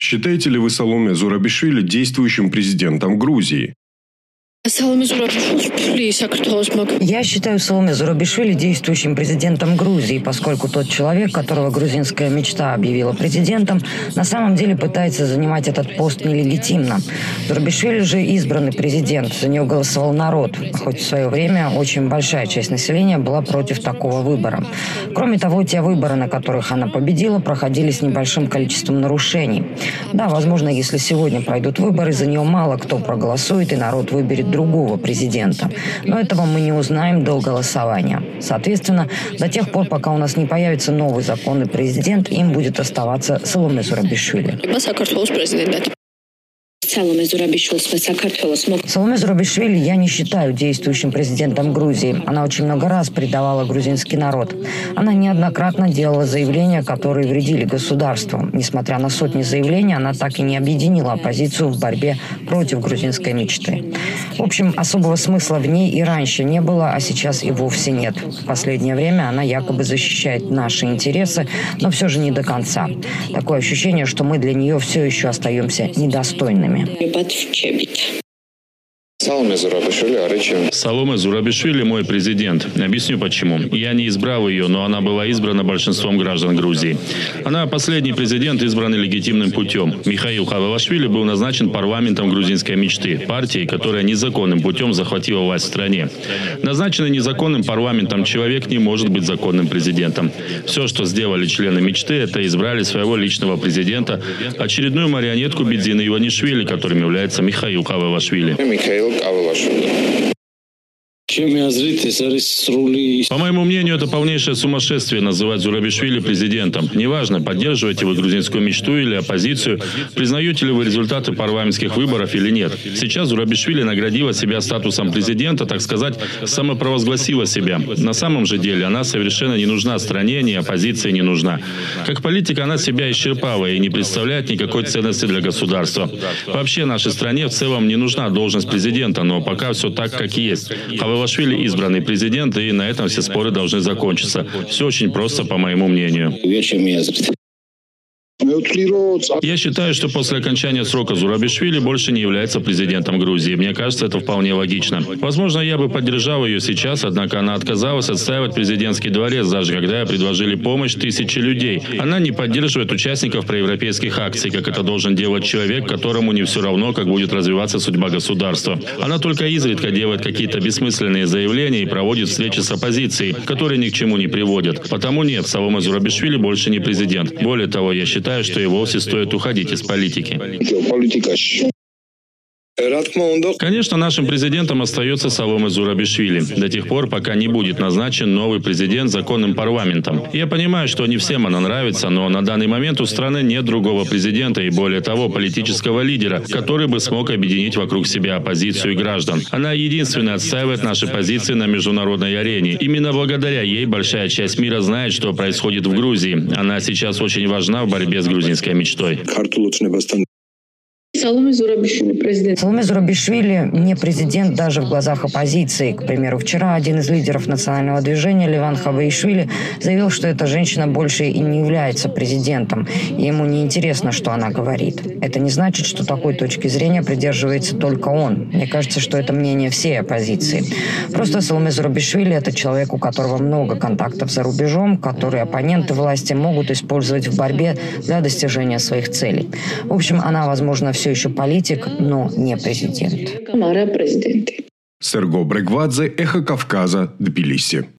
Считаете ли вы Саломе Зурабишвили действующим президентом Грузии? Я считаю Саломе Зурабишвили действующим президентом Грузии, поскольку тот человек, которого грузинская мечта объявила президентом, на самом деле пытается занимать этот пост нелегитимно. Зурабишвили же избранный президент, за него голосовал народ, хоть в свое время очень большая часть населения была против такого выбора. Кроме того, те выборы, на которых она победила, проходили с небольшим количеством нарушений. Да, возможно, если сегодня пройдут выборы, за нее мало кто проголосует, и народ выберет другого президента. Но этого мы не узнаем до голосования. Соответственно, до тех пор, пока у нас не появится новый законный президент, им будет оставаться Саломе Зурабишвили. Саломе Зурабишвили я не считаю действующим президентом Грузии. Она очень много раз предавала грузинский народ. Она неоднократно делала заявления, которые вредили государству. Несмотря на сотни заявлений, она так и не объединила оппозицию в борьбе против грузинской мечты. В общем, особого смысла в ней и раньше не было, а сейчас и вовсе нет. В последнее время она якобы защищает наши интересы, но все же не до конца. Такое ощущение, что мы для нее все еще остаемся недостойными. Саломе Зурабишвили мой президент. Объясню почему. Я не избрал ее, но она была избрана большинством граждан Грузии. Она последний президент, избранный легитимным путем. Михаил Хавелашвили был назначен парламентом грузинской мечты, партией, которая незаконным путем захватила власть в стране. Назначенный незаконным парламентом человек не может быть законным президентом. Все, что сделали члены мечты, это избрали своего личного президента, очередную марионетку Бидзины Иванишвили, которым является Михаил Хавелашвили. По моему мнению, это полнейшее сумасшествие называть Зурабишвили президентом. Неважно, поддерживаете вы грузинскую мечту или оппозицию, признаете ли вы результаты парламентских выборов или нет. Сейчас Зурабишвили наградила себя статусом президента, так сказать, самопровозгласила себя. На самом же деле она совершенно не нужна стране, ни оппозиции не нужна. Как политик она себя исчерпала и не представляет никакой ценности для государства. Вообще нашей стране в целом не нужна должность президента, но пока все так, как есть. Хавелашвили избранный президент, и на этом все споры должны закончиться. Все очень просто, по моему мнению. Я считаю, что после окончания срока Зурабишвили больше не является президентом Грузии. Мне кажется, это вполне логично. Возможно, я бы поддержал ее сейчас, однако она отказалась отстаивать президентский дворец, даже когда предложили помощь тысячи людей. Она не поддерживает участников проевропейских акций, как это должен делать человек, которому не все равно, как будет развиваться судьба государства. Она только изредка делает какие-то бессмысленные заявления и проводит встречи с оппозицией, которые ни к чему не приводят. Потому нет, Саломе Зурабишвили больше не президент. Более того, я считаю, что и вовсе стоит уходить из политики. Конечно, нашим президентом остается Саломе Зурабишвили до тех пор, пока не будет назначен новый президент законным парламентом. Я понимаю, что не всем она нравится, но на данный момент у страны нет другого президента и, более того, политического лидера, который бы смог объединить вокруг себя оппозицию и граждан. Она единственная отстаивает наши позиции на международной арене. Именно благодаря ей большая часть мира знает, что происходит в Грузии. Она сейчас очень важна в борьбе с грузинской мечтой. Саломе Зурабишвили не президент даже в глазах оппозиции. К примеру, вчера один из лидеров национального движения, Леван Хавеишвили, заявил, что эта женщина больше и не является президентом. И ему не интересно, что она говорит. Это не значит, что такой точки зрения придерживается только он. Мне кажется, что это мнение всей оппозиции. Просто Саломе Зурабишвили – это человек, у которого много контактов за рубежом, которые оппоненты власти могут использовать в борьбе для достижения своих целей. В общем, она, возможно, все еще политик, но не президент. Серго Брегвадзе, Эхо Кавказа, Тбилиси.